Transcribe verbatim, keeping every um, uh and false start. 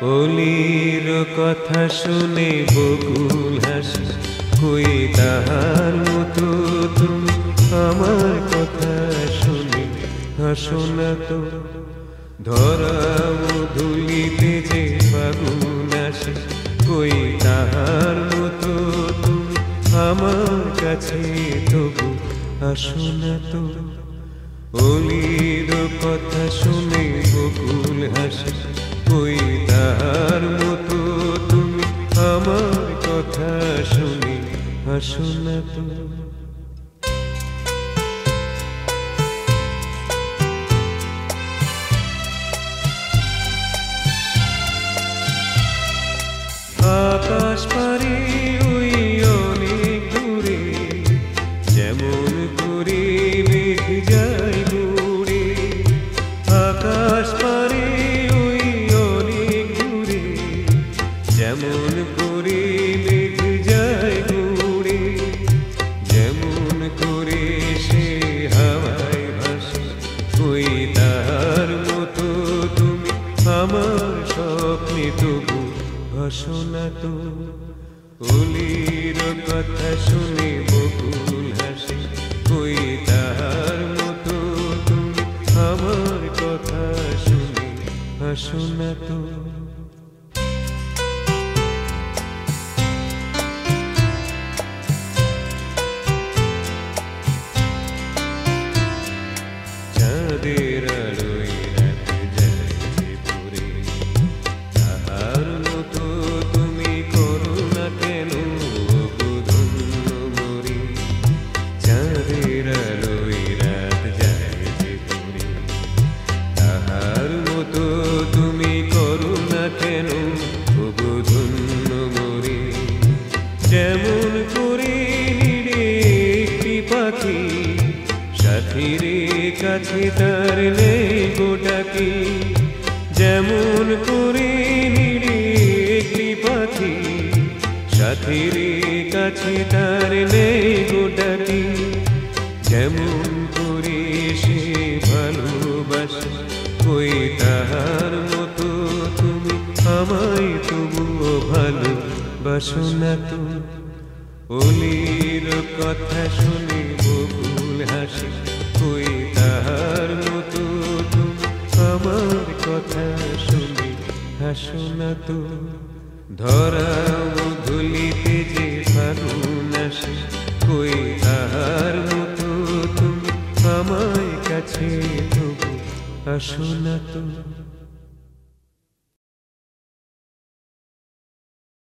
কলির কথা শুনে বকুল হাসে, কই তাহার মতো তুমি আমার কথা শুনে হাসো না তো। ধরা ধুলিতে যে ফাগুন আসে, কই তাহার মতো তুমি আমার কাছে তবু আসো না তো। কলির কথা শুনে বকুল হাসে, কই তাহার মতো তুমি আমার কথা শুনে হাসো না তো। আকাশ পারে ওই অনেক দূরে, যেমন করে মেঘ যায় দূরে। আকাশ পারে ওই অনেক দূরে, যেমন করে মেঘ যায় দূরে। যেমন করে সে হাওয়ায় ভাসে, ওই তার মতো তুমি আমার স্বপ্নে তবু হাসো না তো। কলির কথা শুনে বকুল হাসে, কই তাহার মতো তুমি আমার কথা শুনে হাসো না তো। চাঁদের আলোয় রাত যায় পুরে, তাহার মতো তুমি করো না কেন ধন্য মরি। চাঁদের আলোয় রাত যায় পুরে, তাহার মতো তুমি করো না কেন ধন্য মরি। যেমন করে নিরে একটি পাখি, সাথীর কাছে তার নেই গোটাকি। যেমন করে নিরে একটি পাখি, সাথীর কাছে তার নেই গোটাকি। যেমন করে সে ভালোবাসে, কই তাহার মতো তুমি আমায় তবুও ভালোবাসো না তো। কলির কথা শুনে বকুল হাসে, কই তাহার মতো তুমি আমার কথা শুনে হাসো না তো। ধরা ধুলিতে যে ফাগুন আসে, কই তাহার মতো তুমি আমায় কাছে তবু আসো না তো।